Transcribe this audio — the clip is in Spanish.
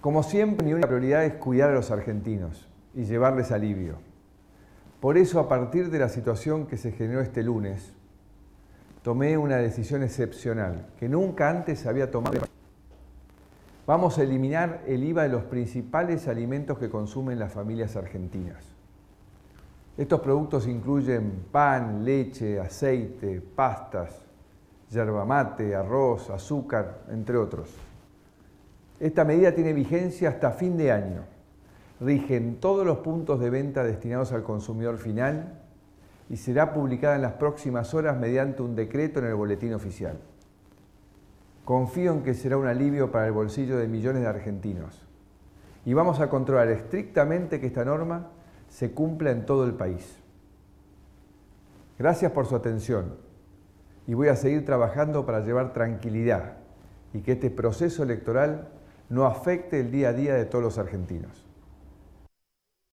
Como siempre, mi única prioridad es cuidar a los argentinos y llevarles alivio. Por eso, a partir de la situación que se generó este lunes, tomé una decisión excepcional que nunca antes había tomado. Vamos a eliminar el IVA de los principales alimentos que consumen las familias argentinas. Estos productos incluyen pan, leche, aceite, pastas, yerba mate, arroz, azúcar, entre otros. Esta medida tiene vigencia hasta fin de año. Rige en todos los puntos de venta destinados al consumidor final y será publicada en las próximas horas mediante un decreto en el Boletín Oficial. Confío en que será un alivio para el bolsillo de millones de argentinos y vamos a controlar estrictamente que esta norma se cumpla en todo el país. Gracias por su atención y voy a seguir trabajando para llevar tranquilidad y que este proceso electoral no afecte el día a día de todos los argentinos.